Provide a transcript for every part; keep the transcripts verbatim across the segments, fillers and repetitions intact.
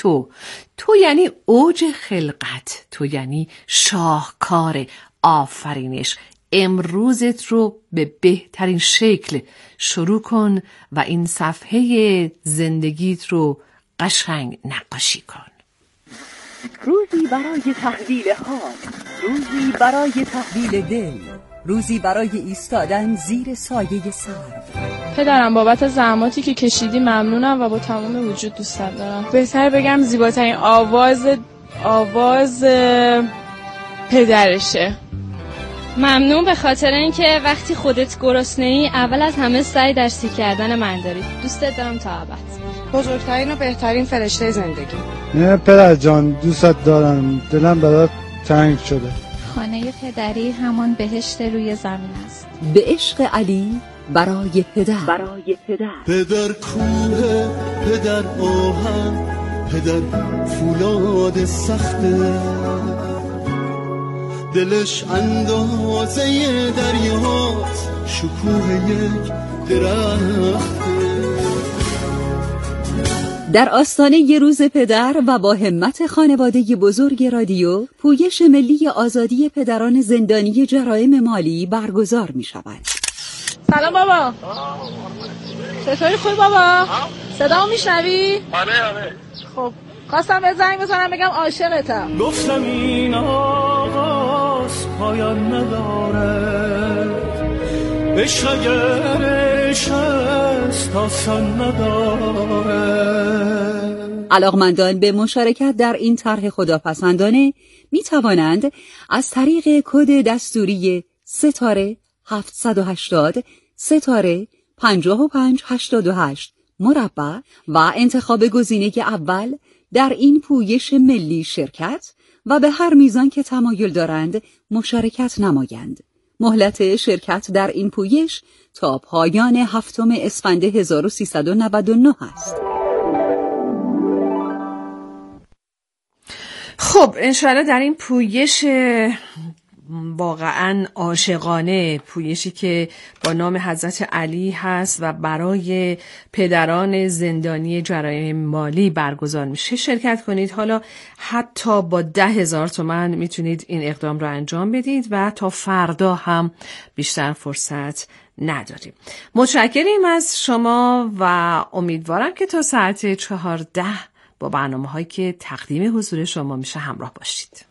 تو. تو یعنی اوج خلقت، تو یعنی شاهکار آفرینش. امروزت رو به بهترین شکل شروع کن و این صفحه زندگیت رو قشنگ نقاشی کن. روزی برای تحویل حال، روزی برای تحویل دل، روزی برای ایستادن زیر سایه سرو. پدرم بابت زحماتی که کشیدی ممنونم و با تمام وجود دوستت دارم. بهتر بگم زیباترین آواز آواز پدرشه. ممنون به خاطر اینکه وقتی خودت گرسنه‌ای اول از همه سعی در سی کردن من داری. دوستت دارم تا ابد. بزرگترین و بهترین فرشته زندگی. نه پدر جان دوستت دارم، دلم برات تنگ شده. خانه پدری همان بهشت روی زمین است. به عشق علی برای پدر. برای پدر. پدر کوه، پدر آهن، پدر فولاد سخته، دلش اندازه دریاست، شکوه یک درخته. در آستانه ی روز پدر و با همت خانواده بزرگ رادیو، پویش ملی آزادی پدران زندانی جرایم مالی برگزار می شود. سلام بابا. چطوری خوبی بابا؟ صدامو میشنوی؟ آره آره. خب خواستم به زنگ بزنم بگم عاشقتم. گفتم این آغاز پایان نداره، عشق اگر عشق است آسان نداره. علاقمندان به مشارکت در این طرح خداپسندانه می توانند از طریق کد دستوری ستاره هفتصد و هشتاد ستاره پنجاه و پنج هشتاد و هشت مربع و انتخاب گزینه اول در این پویش ملی شرکت و به هر میزان که تمایل دارند مشارکت نمایند. مهلت شرکت در این پویش تا پایان هفتم اسفند هزار و سیصد و نود و نه است. خب انشاءالله در این پویش واقعا عاشقانه، پویشی که با نام حضرت علی هست و برای پدران زندانی جرایم مالی برگزار میشه، شرکت کنید. حالا حتی با ده هزار تومن میتونید این اقدام رو انجام بدید و تا فردا هم بیشتر فرصت نداریم. متشکریم از شما و امیدوارم که تا ساعت چهارده با برنامه هایی که تقدیم حضور شما میشه همراه باشید.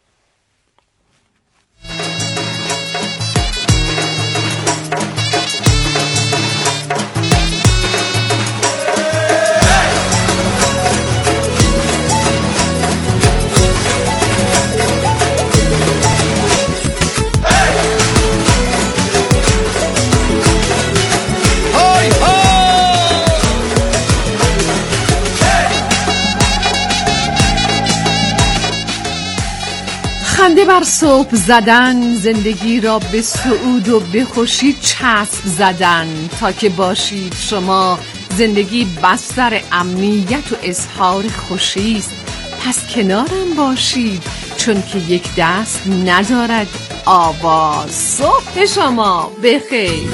خنده بر صبح زدن، زندگی را به سعود و به خوشی چسب زدن. تا که باشید شما زندگی بستر امنیت و اظهار خوشی است. پس کنارم باشید چون که یک دست ندارد آواز. صبح شما بخیر.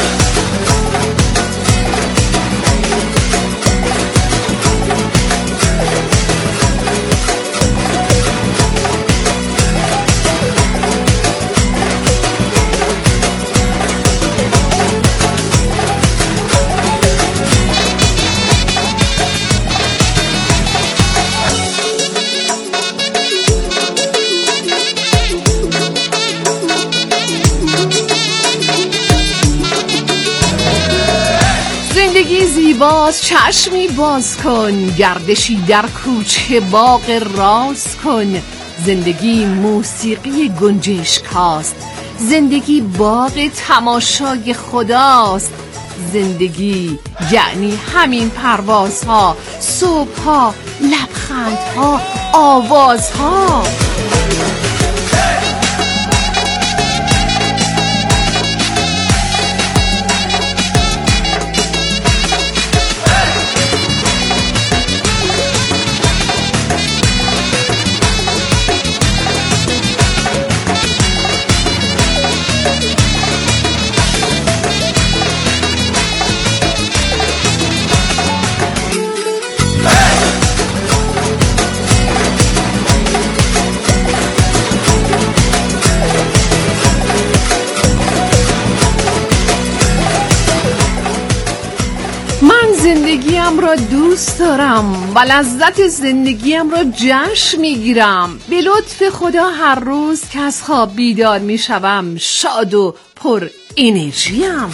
زندگی زیباست، چشمی باز کن، گردشی در کوچه باغ راز کن. زندگی موسیقی گنجشکاست، زندگی باغ تماشای خداست. زندگی یعنی همین پروازها، صبحها، لبخندها، آوازها. دوست دارم و لذت زندگیم رو جشن میگیرم. به لطف خدا هر روز که از خواب بیدار میشوم شاد و پر انرژیم.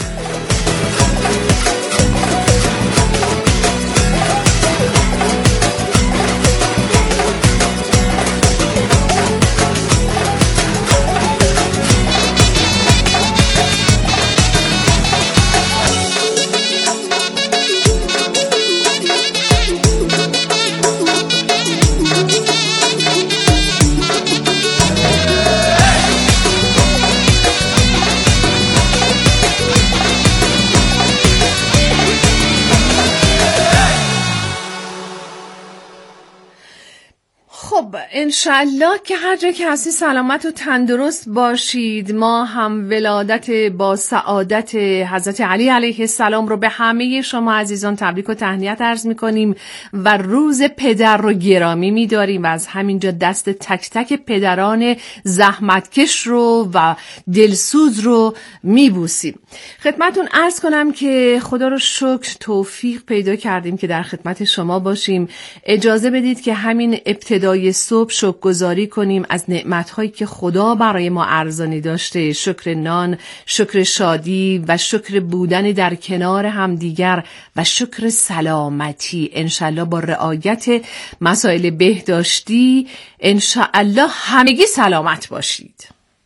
خب انشالله که هر جا که هستی سلامت و تندرست باشید. ما هم ولادت با سعادت حضرت علی علیه السلام رو به همه شما عزیزان تبریک و تهنیت عرض میکنیم و روز پدر رو گرامی میداریم و از همینجا دست تک تک پدران زحمتکش رو و دلسوز رو میبوسیم. خدمتون عرض کنم که خدا رو شکر توفیق پیدا کردیم که در خدمت شما باشیم. اجازه بدید که همین ابتدای صبح شکرگزاری کنیم از نعمت‌هایی که خدا برای ما ارزانی داشته. شکر نان، شکر شادی و شکر بودن در کنار همدیگر و شکر سلامتی. انشالله با رعایت مسائل بهداشتی انشالله همگی سلامت باشید.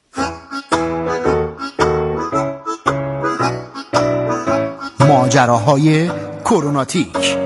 ماجراهای کروناتیک.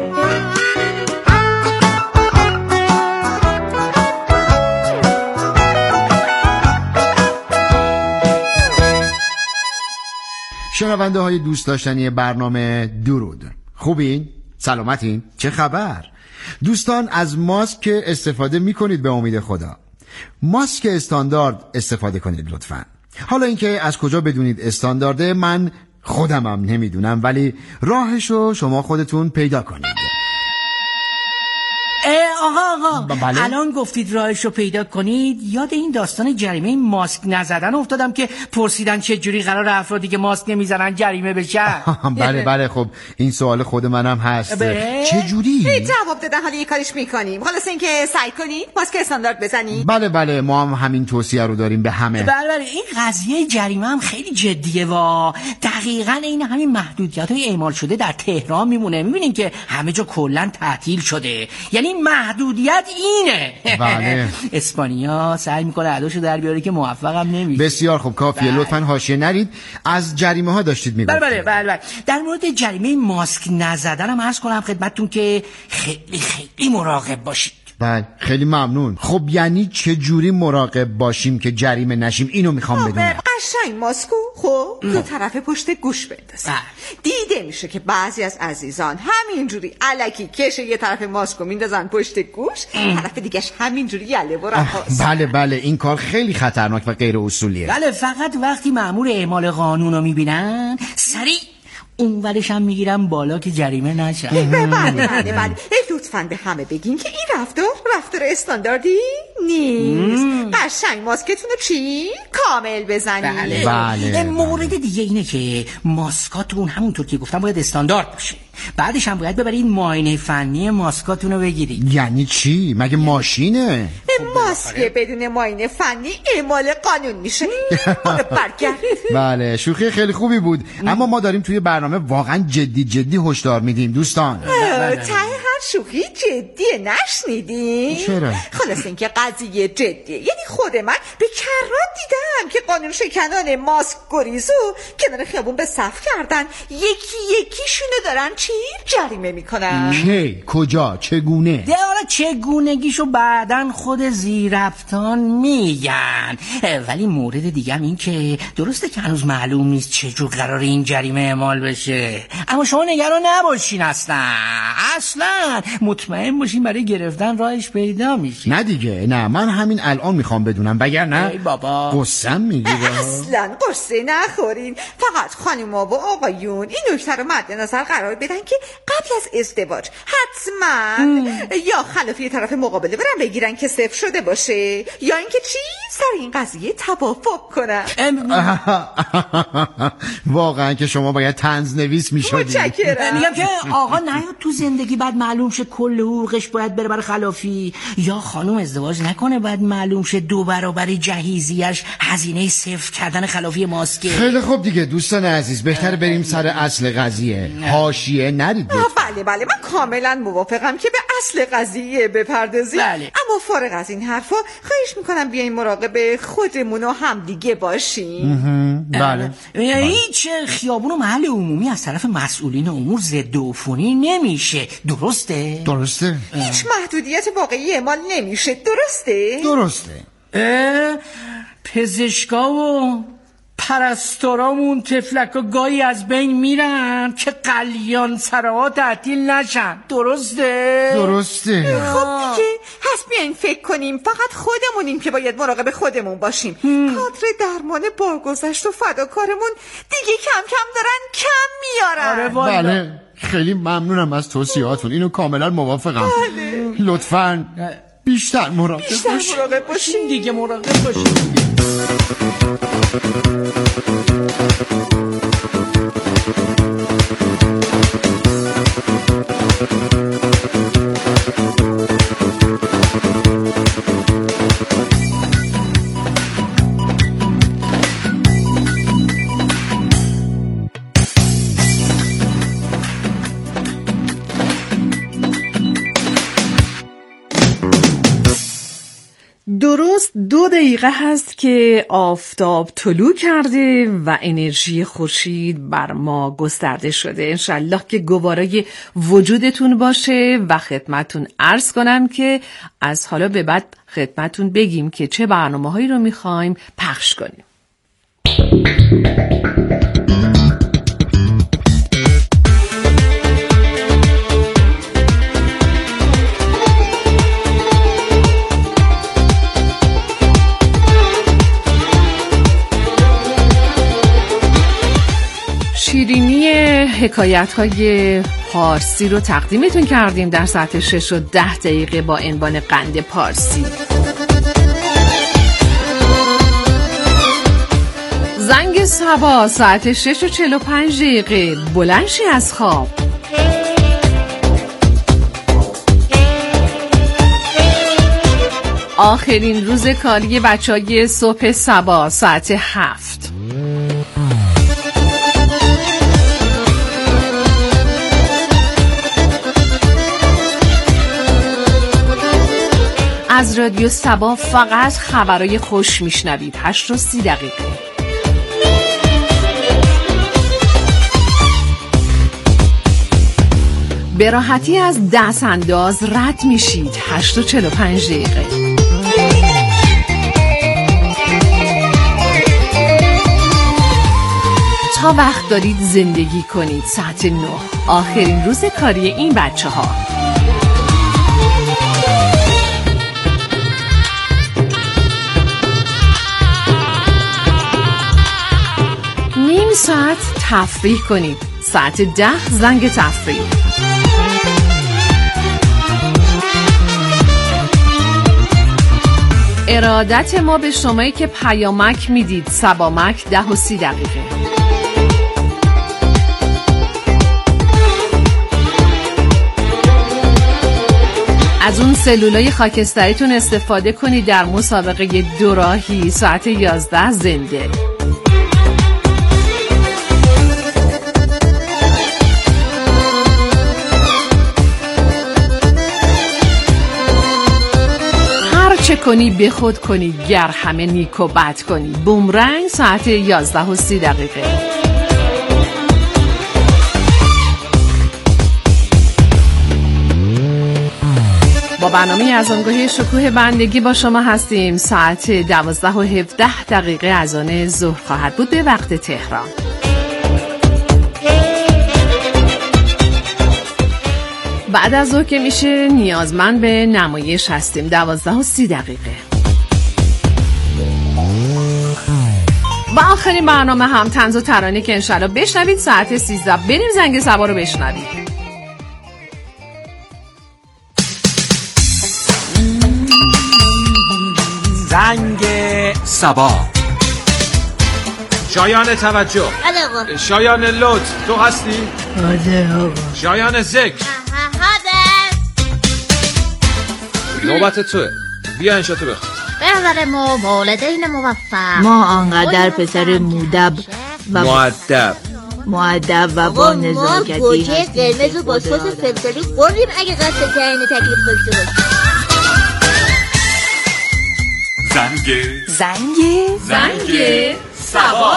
شنونده های دوست داشتنی برنامه درود، خوبین؟ سلامتین؟ چه خبر؟ دوستان از ماسک استفاده می کنید به امید خدا. ماسک استاندارد استفاده کنید لطفاً. حالا اینکه از کجا بدونید استاندارده من خودمم نمیدونم، ولی راهشو شما خودتون پیدا کنید. آقا آقا بله؟ الان گفتید راهش رو پیدا کنید، یاد این داستان جریمه ماسک نزدن افتادم که پرسیدن چه جوری قرار افرادی که ماسک نمیزنن جریمه بشن. بله بله خب این سوال خود منم هست. چه جوری؟ جواب دادن حالا یه کاریش میکنیم. خلاص اینکه سعی کنید ماسک استاندارد بزنید. بله بله ما هم همین توصیه رو داریم به همه. بله بله این قضیه جریمه هم خیلی جدیه وا. دقیقاً این همین محدودیت‌های اعمال شده در تهران میمونه. میبینین که همه جا کلاً تعطیل شده. یعنی محدودیت اینه. بله. اسپانیا سعی میکنه اداشو در بیاره که موفقم نمیشه. بسیار خوب کافیه. لطفاً حاشیه نرید. از جریمه ها داشتید میگفتید. بله بله بله. در مورد جریمه ماسک نزدنم عرض کنم خدمتتون که خیلی خیلی مراقب باشید. بله خیلی ممنون. خب یعنی چه جوری مراقب باشیم که جریمه نشیم؟ اینو میخوام بدونم. قشنگ ماسکو خب دو طرف پشت گوش بندازید. دیده میشه که بعضی از عزیزان همینجوری الکی کش یه طرف ماسکو میندازن پشت گوش، طرف دیگهش همینجوری یله و رهاست. بله بله این کار خیلی خطرناک و غیر اصولیه. بله فقط وقتی مأمور اعمال قانون رو میبینن سریع اون ورش هم میگیرم بالا که جریمه نشه. بله بله بله. لطفاً به همه بگین که این رفتار رفتار استانداردی نیست. قشنگ ماسکتون رو چی؟ کامل بزنید. بله. بله. مورد دیگه اینه که ماسکاتون همونطور که گفتم باید استاندارد باشه. بعدش هم باید ببرید معاینه فنی ماسکاتون رو بگیرید. یعنی چی؟ مگه ماشینه؟ ماسک بدون معاینه فنی اعمال قانون میشه. برگرد. بله شوخی خیلی خوبی بود، اما ما داریم توی برنامه واقعا جدی جدی هشدار میدیم دوستان. ته هر شوخی جدیه نشنیدین؟ چرا؟ خلاص اینکه قضیه جدیه. یعنی خود من به کرات دیدم که قانون شکنان ماسک گریزو کنار خیابون به صف کردن، یکی یکیشونو دارن چی؟ جریمه میکنن. کی؟ کجا؟ چگونه؟ دیاره چگونگیشو بعدن خود زیرفتان میگن. ولی مورد دیگه هم این که درسته که هنوز معلوم نیست چجور قرار این جریمه اعمال بشه، اما شما نگران نباشین. اصلا اصلا مطمئن باشین برای گرفتن راهش پیدا میشه. نه دیگه نه، من همین الان میخوام بدونم، وگر نه ای بابا قصم میگیره. اصلا قصه نخورین. فقط خانم‌ها و آقایون این نکته رو مد نظر قرار بدن که قبل از ازدواج حتما یا خلاف یه طرف مقابله برن بگیرن که صفر شده باشه، یا اینکه چی سر این قضیه توافق کنن. واقعا که شما باید طنز نویس میشدی. متشکرم. میگم که آقا نیاد تو زندگی بعد معلوم معلوم شه کل حقوقش باید بره برای خلافی، یا خانم ازدواج نکنه بعد معلوم شه دو برابر جهیزیش هزینه صفر کردن خلافی ماسکه. خیلی خوب دیگه دوستان عزیز، بهتر بریم سر اصل قضیه. حاشیه نرید. بله بله من کاملا موافقم که به اصل قضیه بپردازیم. بله. اما فارغ از این حرفا خواهش میکنم بیاین مراقب خودمون و هم دیگه باشیم. بله. هیچ خیابون و محل عمومی از طرف مسئولین امور ضد عفونی نمیشه، درسته؟ درسته. هیچ محدودیت واقعی اعمال نمیشه، درسته؟ درسته. پزشکا و پرستارامون تفلکا گاهی از بین میرن که قلیان سرها تعطیل نشن، درسته؟ درسته. خب دیگه هست بیاین فکر کنیم فقط خودمونیم که باید مراقب خودمون باشیم. کادر درمان بارگذشت و فداکارمون دیگه کم کم دارن کم میارن. آره بله خیلی ممنونم از توصیهاتون، اینو کاملا موافقم. بله. لطفاً بیشتر مراقب بیشتر باشیم. مراقب باشیم دیگه، مراقب باشیم. درست دو دقیقه هست که آفتاب طلوع کرده و انرژی خورشید بر ما گسترده شده. انشالله که گوارای وجودتون باشه و خدمتون عرض کنم که از حالا به بعد خدمتون بگیم که چه برنامه هایی رو میخوایم پخش کنیم. شیرینی حکایت‌های پارسی رو تقدیمتون کردیم در ساعت شش و ده دقیقه با عنوان قند پارسی. زنگ صبا ساعت شش و چهل و پنج دقیقه بلند شی از خواب. آخرین روز کاری بچه‌های صبح صبا ساعت هفت. از رادیو صبا فقط خبرای خوش میشنوید. هشت و سی دقیقه. به راحتی از دست انداز رد میشید. هشت و چهل و پنج دقیقه. تا وقت دارید زندگی کنید. ساعت نه. آخرین روز کاری این بچه ها. نیم ساعت تفریح کنید. ساعت ده زنگ تفریح. ارادت ما به شمایی که پیامک میدید. صبامک ده و سی دقیقه. از اون سلولای خاکستریتون استفاده کنید در مسابقه دوراهی. ساعت یازده زنده. چه کنی به خود کنی گر همه نیک و بد کنی. بومرنگ ساعت یازده و سی دقیقه. با برنامه از آنگاهی شکوه بندگی با شما هستیم. ساعت دوازده و هفده دقیقه از آن ظهر خواهد بود به وقت تهران. بعد از ظهر که میشه نیازمند به نمایش هستیم. دوازده و سی دقیقه. و آخرین برنامه هم طنز و ترانه که انشالله بشنوید. ساعت سیزده بریم زنگ صبا رو بشنوید. زنگ صبا. شایان توجه. شایان لطف تو هستی؟ آده آقا. شایان ذکر. حاضر. نوبت توه. بیا انشاتو بخون. به نظر ما والدین موفق، ما آنقدر پسر مودب و مؤدب مؤدب و با نزاکتی ما گوجه قرمز و با سس فلفلی خوردیم اگه قصد تعیین تکلیف داشته باشیم. زنگ زنگ زنگ سبا.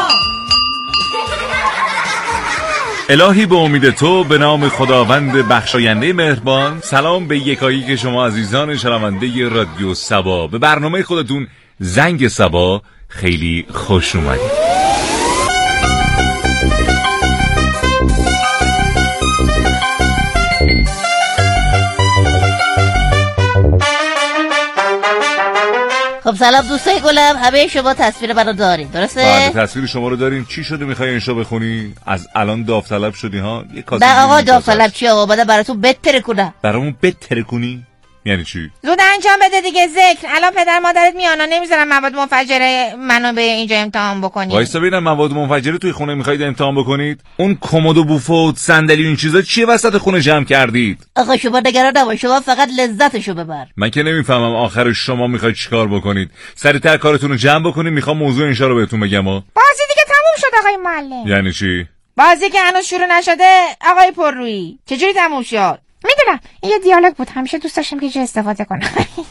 الهی به امید تو، به نام خداوند بخشاینده مهربان. سلام به یکایی که شما عزیزان شنونده رادیو سبا، به برنامه خودتون زنگ سبا خیلی خوش اومدید. خب سلام دوستای گلم، همه شما تصویر منو دارین درسته؟ بله تصویر شما رو داریم. چی شده میخوای انشا بخونی؟ از الان داوطلب شدی ها؟ یه کاسه نه آقا داوطلب چی آقا؟ بعد براتون بتره کنم. برامون بتره کنی؟ یعنی چی؟ زود انجام بده دیگه ذکر. الان پدر مادرت میانا نمیذارم مواد منفجره منو به اینجا امتحان بکنید. وایسا ببینم مواد منفجره توی خونه میخواید امتحان بکنید؟ اون کمد و بوفه صندلی و این چیزا چیه وسط خونه جمع کردید؟ آقا شما نگران نباش، شما فقط لذتشو ببر. من که نمیفهمم آخرش شما میخواید چیکار بکنید؟ سریعتر کارتون رو جمع بکنید، میخوام موضوع انشا رو بهتون بگم. ها بازی دیگه تموم شد آقای معلم. یعنی چی؟ بازی که هنوز شروع نشده آقای پررویی. چجوری تموم شد؟ میدونم این یه دیالوگ بود، همیشه دوست داشتم که چه استفاده کنم.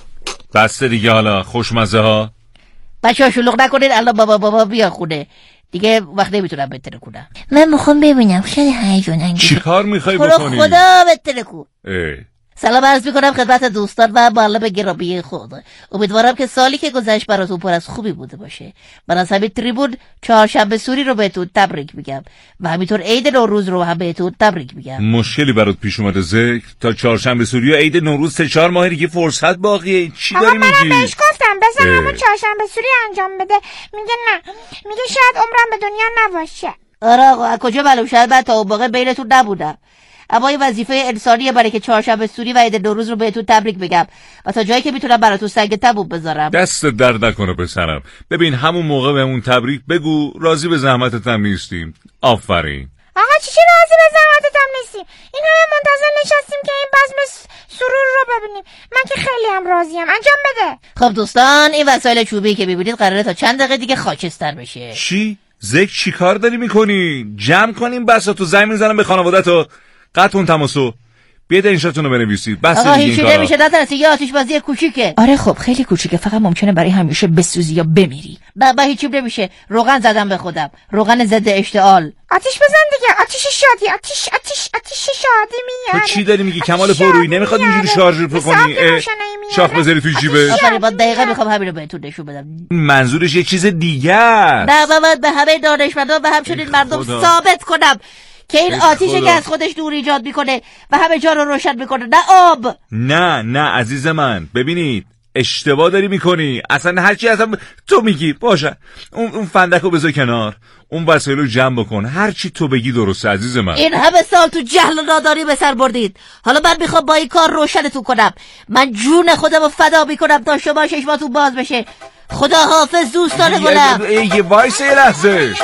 بس دیگه حالا خوشمزه ها. بچه‌ها شلوغ نکنید، الان بابا بابا بیا خونه دیگه، وقت نمیتونم بهتره کنم. من میخوام ببینم خیلی هیجان انگیزه. چی کار میخوای بکنی؟ خدا بهتره کن. اه. سلام عرض میکنم خدمت دوستان و معلم گرامی خود. امیدوارم که سالی که گذشت براتون پر از خوبی بوده باشه. من از همین تریبون چهارشنبه سوری رو بهتون تبریک میگم و همینطور عید نوروز رو هم بهتون تبریک میگم. مشکلی برات پیش اومده ذکر؟ تا چهارشنبه سوری و عید نوروز سه چهار ماه دیگه فرصت باقیه. چی داری میگی؟ آقا منم بهش گفتم بزن همون چهارشنبه سوری انجام بده، میگه نه، میگه شاید عمرم به دنیا نباشه. آره آقا از کجا معلوم؟ شاید من تا اون موقع بینتون نبودم. اما این وظیفه انسانیه برای که چهارشنبه سوری و عید نوروز رو بهتون تبریک بگم و تا جایی که میتونم براتون سنگ تبوک بذارم. دست درد نکنه پسرم. ببین همون موقع بهمون تبریک بگو، راضی به زحمتت هم نیستیم. آفرین. آقا چی چی راضی به زحمتت هم نیستیم؟ این همه منتظر نشستیم که این بزم سرور رو ببینیم. من که خیلی هم راضیم. انجام بده. خب دوستان این وسایل چوبی که میبینید قراره تا چند دقیقه دیگه خاکستر بشه. چی؟ ذکر چی کار داری میکنی؟ جمع کنیم بسا تو زمین میزنم به خانوادت و قطعون تماسو. بیاید انشاتون رو بنویسید. بس آقا هیچی نمیشه، نترسی، یه آتیش بازی کوچیکه. آره خب خیلی کوچیکه، فقط ممکنه برای همیشه بسوزی یا بمیری. نه با هیچی نمیشه. روغن زدم به خودم، روغن ضد اشتعال. آتیش بزن دیگه، آتیش شادی، آتیش آتیش آتیش شادی میاد. تو چی داری میگی کمال پرویی؟ نمیخواد اینجوری شارژ بکنی. شاخ بذاری توی جیبت. آفرین، با دقیقه میخوام همین رو بهتون نشون بدم. منظورش یه چیز دیگه است. نه من به همه دانشمندان و همچنین مردم ثابت کنم که این آتیشه که از خودش نور ایجاد میکنه و همه جا رو روشن میکنه، نه آب. نه نه عزیز من، ببینید اشتباه داری میکنی. اصلا هرچی اصلا تو میگی باشه، اون اون فندکو بذار کنار، اون وسایل رو جمع بکن، هرچی تو بگی درسته عزیز من. این همه سال تو جهل و نادانی به سر بردید، حالا من میخوام با این کار روشنتون کنم. من جون خودم رو فدا میکنم تا شما چشماتون باز بشه. خدا حافظ دوستان گلم. یه وایس یه لحظه.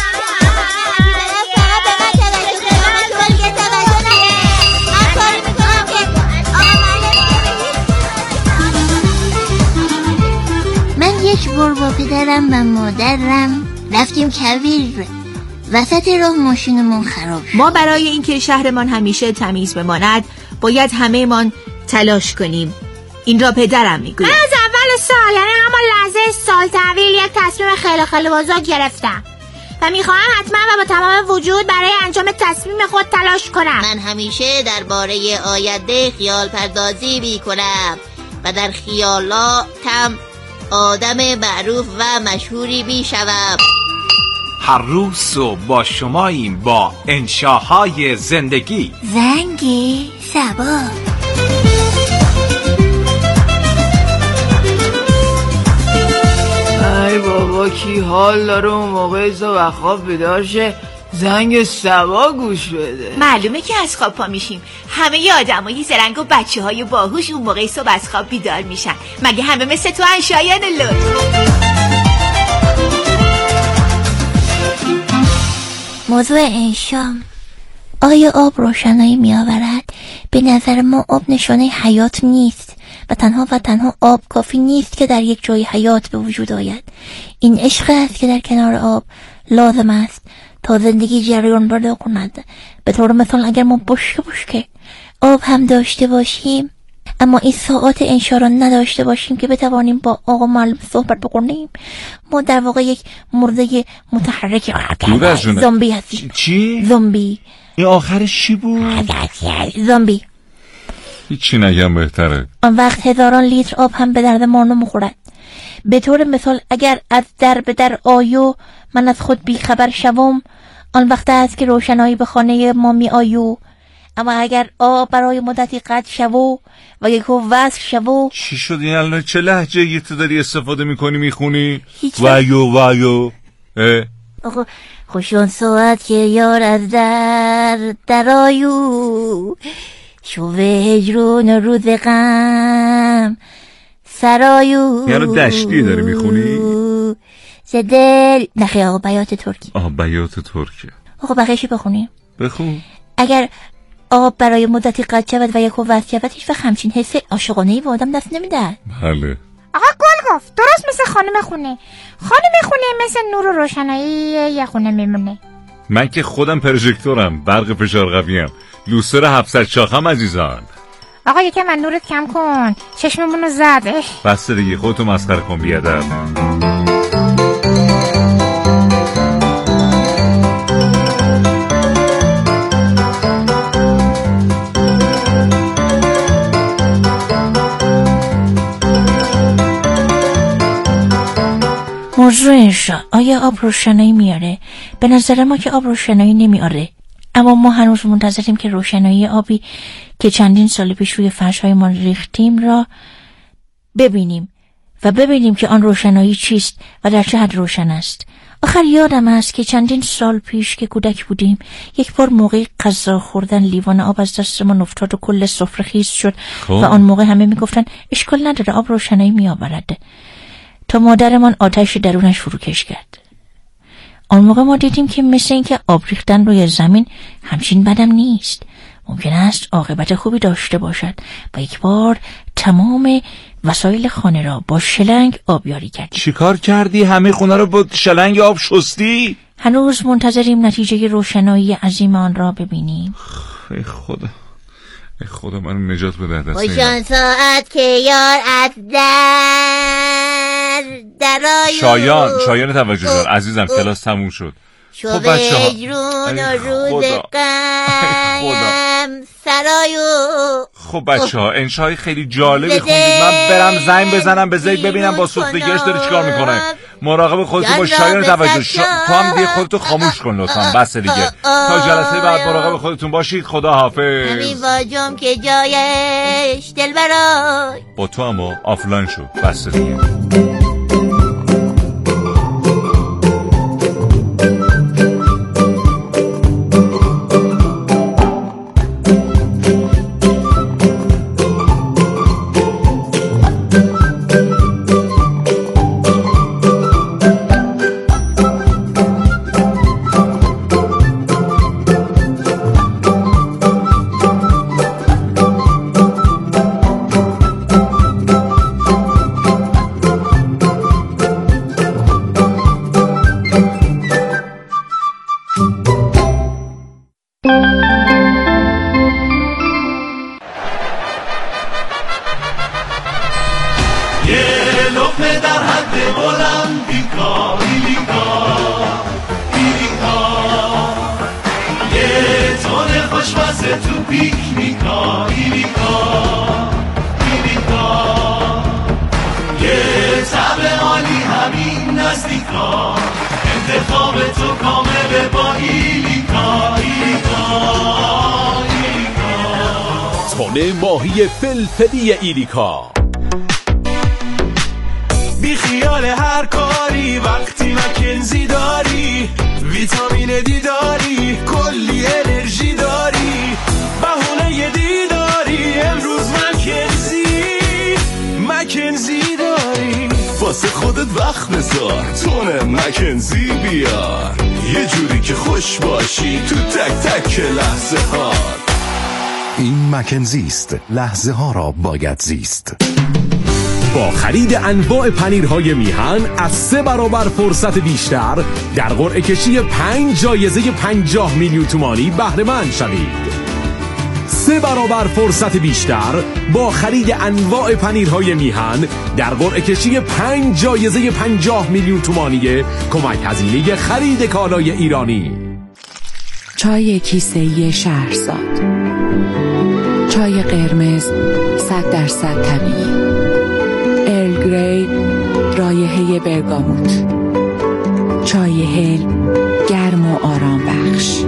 یک بار با پدرم و مادرم رفتیم کویر، وسط راه ماشینمون خراب شد. ما برای اینکه شهرمان همیشه تمیز بماند باید همه من تلاش کنیم. این را پدرم میگوید. من از اول سال، یعنی همون لحظه سال تحویل، یک تصمیم خیلی خیلی بزرگ گرفتم و میخواهم حتما و با تمام وجود برای انجام تصمیم خود تلاش کنم. من همیشه درباره آینده خیال پردازی میکنم و در خیالاتم آدم معروف و مشهوری میشوم. هر روز صبح با شماییم با انشاهای زندگی. زنگ سبا. ای بابا کی حال داره اون موقع صبح خواب بیدار شه زنگ سبا گوش بده؟ معلومه که از خواب پا میشیم. همه ی آدمای زرنگ و بچه های باهوش اون موقع صبح از خواب بیدار میشن. مگه همه مثل تو انشایان لطف؟ موضوع انشا: آیا آب روشنایی می آورد؟ به نظر ما آب نشانه حیات نیست. و تنها و تنها آب کافی نیست که در یک جای حیات به وجود آید. این عشق است که در کنار آب لازم است تا زندگی جریان پیدا کند. به طور مثال اگر ما بشکه بشکه آب هم داشته باشیم اما این ساعات انشا را نداشته باشیم که بتوانیم با آقا معلم صحبت بکنیم، ما در واقع یک مرده متحرک زامبی هستیم. چی؟ زامبی. این آخرش چی بود؟ زامبی. هیچی نگم بهتره. آن وقت هزاران لیتر آب هم به درد ما نمیخورد. به طور مثال اگر از در به در آیو من از خود بیخبر شوم، آن وقت است که روشنایی به خانه ما می آیو. اما اگر آب برای مدتی قطع شوو و یکو وصل شوو. چی شد این الان؟ چه لهجه یه تو داری استفاده میکنی میخونی؟ وایو وایو آقا خوشون ساعت که یار از در در آیو، شوه هجرون روز غم سرایو. یعنی دشتی داری میخونی؟ زدل نخی آقا بیات ترکی. آه بیات ترکی. آقا بقیشی بخونیم. بخون. اگر آب برای مدتی قطع شود و یک وقت شود هیچ وقت همچین حس عاشقانه‌ای به آدم دست نمیده. بله. آقا گل گفت درست مثل خانم خونه. خانم خونه مثل نور و روشنایی یه خونه میمونه. من که خودم پروژکتورم، برق فشار قویم، لوستر هفتصد شاخم عزیزان. آقا یکم من نورت کم کن، چشممونو زد. بس دیگه خودتو مسخره کن بیادر. موضوع انشا، آیا آب روشنایی میاره؟ به نظر ما که آب روشنایی نمیاره، اما ما هنوز منتظریم که روشنایی آبی که چندین سال پیش روی فرش‌های ما ریختیم را ببینیم و ببینیم که آن روشنایی چیست و در چه حد روشن است. آخر یادم است که چندین سال پیش که کودک بودیم یک بار موقع غذا خوردن لیوان آب از دستمون افتاد و کل سفره خیس شد و آن موقع همه میگفتن اشکال نداره آب روشنایی میآورد، تا مادرمان آتش درونش فروکش کرد. آن موقع ما دیدیم که مثل این که آب ریختن روی زمین همچین بدم نیست، ممکن است عاقبت خوبی داشته باشد و یک بار تمام وسایل خانه را با شلنگ آبیاری کردیم. چی کار کردی؟ همه خونه رو با شلنگ آب شستی؟ هنوز منتظریم نتیجه روشنایی عظیم آن را ببینیم. ای خدا، ای خدا من نجات بده دست این. خوشان ساعت که یار از در درایو. شایان شایان توجه دار عزیزم، کلاس تموم شد. خب بچه ها جرون و روز قم سرایو. خب بچه ها انشای خیلی جالبی خوندید. من برم زنگ بزنم به زید ببینم با سوختگیش داره چیکار میکنه. مراقب خودتون با شایان توجه. شا... تو هم دیگه خودتو خاموش کن لطفا. بس دیگه. تا جلسه بعد مراقب خودتون باشید. خدا حافظ. همین واجم که جایش دل برای با تو اما آفلاین شد. بس دیگه. ماهی فلفلی ایلیکا. بی خیال هر کاری وقتی مکنزی داری، ویتامین دی داری، کلی انرژی داری، بهونه دیداری، امروز مکنزی مکنزی داری. واسه خودت وقت بذار، تونه مکنزی بیار، یه جوری که خوش باشی تو تک تک لحظه ها. این مکنزی است. لحظه ها را باید زیست. با خرید انواع پنیرهای میهن از سه برابر فرصت بیشتر در قرعه کشی پنج جایزه پنجاه میلیون تومانی بهره مند شوید. سه برابر فرصت بیشتر با خرید انواع پنیرهای میهن در قرعه کشی پنج جایزه پنجاه میلیون تومانی کمک هزینه خرید کالای ایرانی. چای کیسه‌ای شهرزاد، چای قرمز صد درصد طبیعی، ارل گری رایحه برگاموت، چای هل گرم و آرام بخش.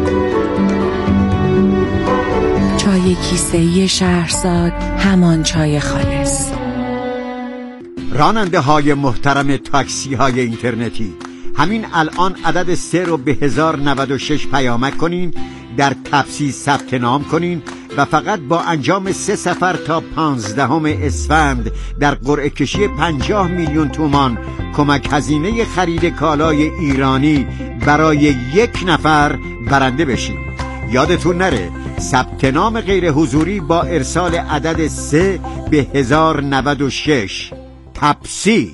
چای کیسه‌ای شهرزاد، همان چای خالص. راننده های محترم تاکسی های اینترنتی، همین الان عدد سه رو به هزار و نود و شش پیامک کنین، در تپسی ثبت نام کنین و فقط با انجام سه سفر تا پانزدهم اسفند در قرعه کشی پنجاه میلیون تومان کمک هزینه خرید کالای ایرانی برای یک نفر برنده بشین. یادتون نره ثبت نام غیر حضوری با ارسال عدد سه به هزار و نود و شش. تپسی.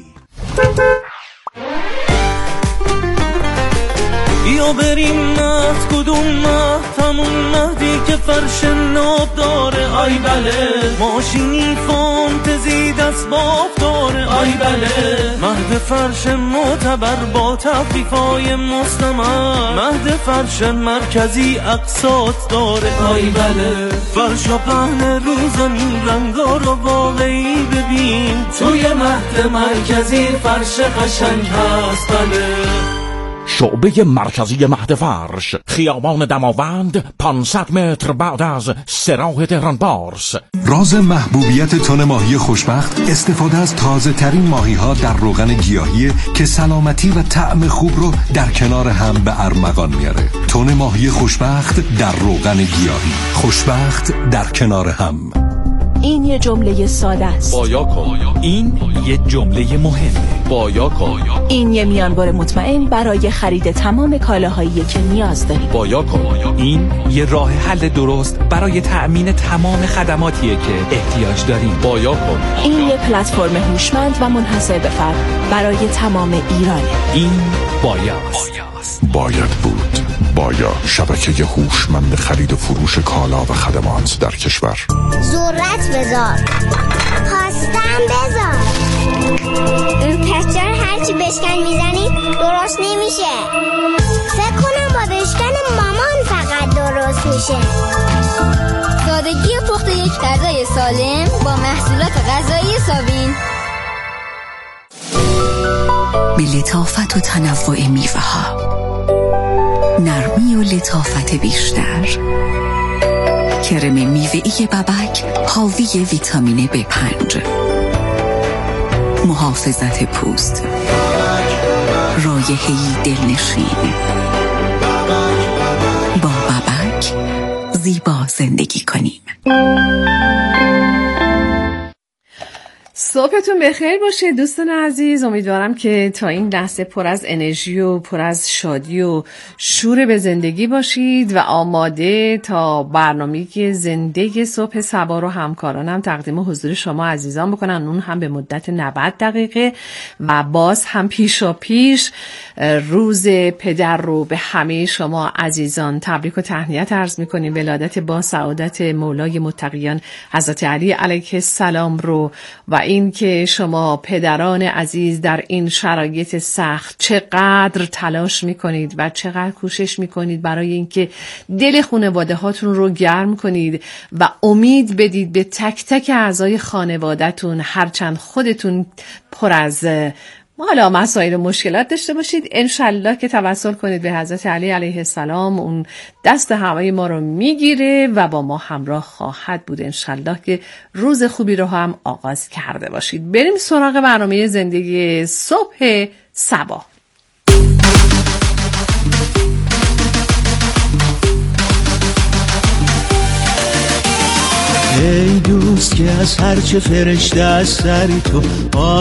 یا بریم مهد کدوم مهد، همون مهدی که فرش ناب داره. آی بله ماشینی فانتزی دست باب داره. آی بله مهد فرش معتبر با تخفیفای مستمر. مهد فرش مرکزی اقساط داره. آی بله فرش و پهن رو زمین رنگا رو واقعی ببین. توی مهد مرکزی فرش قشنگ هست. بله شعبه مرکزی مهد فرش، خیابان دماوند، پانصد متر بعد از سراح تهران پارس. راز محبوبیت تن ماهی خوشبخت استفاده از تازه ترین ماهی ها در روغن گیاهی که سلامتی و طعم خوب رو در کنار هم به ارمغان میاره. تن ماهی خوشبخت در روغن گیاهی، خوشبخت در کنار هم. این یه جمله ساده است. بایا کن. این یه جمله مهمه. بایا کن. این یه میانبر مطمئن برای خرید تمام کالاهایی که نیاز داری. بایا کن. این یه راه حل درست برای تأمین تمام خدماتیه که احتیاج داریم. بایا کن. این یه پلتفرم هوشمند و منحصر به فرد برای تمام ایرانه. این بایاست. باید بود. بایا، شبکه هوشمند خرید و فروش کالا و خدمات در کشور. ذرت بذار، خواستم بذار. پس چرا هرچی بشکن میزنی درست نمیشه؟ فکر کنم با بشکن مامان فقط درست میشه. سادگی پخت یک غذای سالم با محصولات غذایی سابین. به لطافت و تنوع میوه ها، نرمی و لطافت بیشتر. کرم میوه‌ای ببک حاوی ویتامین بی پنج، محافظت پوست، رایحه‌ای دلنشین. با ببک زیبا زندگی کنیم. صبحتون بخیر باشه دوستان عزیز. امیدوارم که تا این لحظه پر از انرژی و پر از شادی و شور به زندگی باشید و آماده تا برنامه‌ای که زنده صبح صبا رو همکارانم تقدیم حضور شما عزیزان بکنن، اون هم به مدت نود دقیقه و باز هم پیشا پیش روز پدر رو به همه شما عزیزان تبریک و تهنیت عرض می‌کنیم. ولادت با سعادت مولای متقیان حضرت علی علیه السلام رو و این که شما پدران عزیز در این شرایط سخت چقدر تلاش میکنید و چقدر کوشش میکنید برای اینکه دل خانواده هاتون رو گرم کنید و امید بدید به تک تک اعضای خانواده‌تون، هرچند خودتون پر از حالا مسائل و مشکلات داشته باشید، انشالله که توسل کنید به حضرت علی علیه السلام، اون دست همه ما رو میگیره و با ما همراه خواهد بود. انشالله که روز خوبی رو هم آغاز کرده باشید. بریم سراغ برنامه زندگی صبح صبا. ای دوست که از هرچه فرشته از سر تو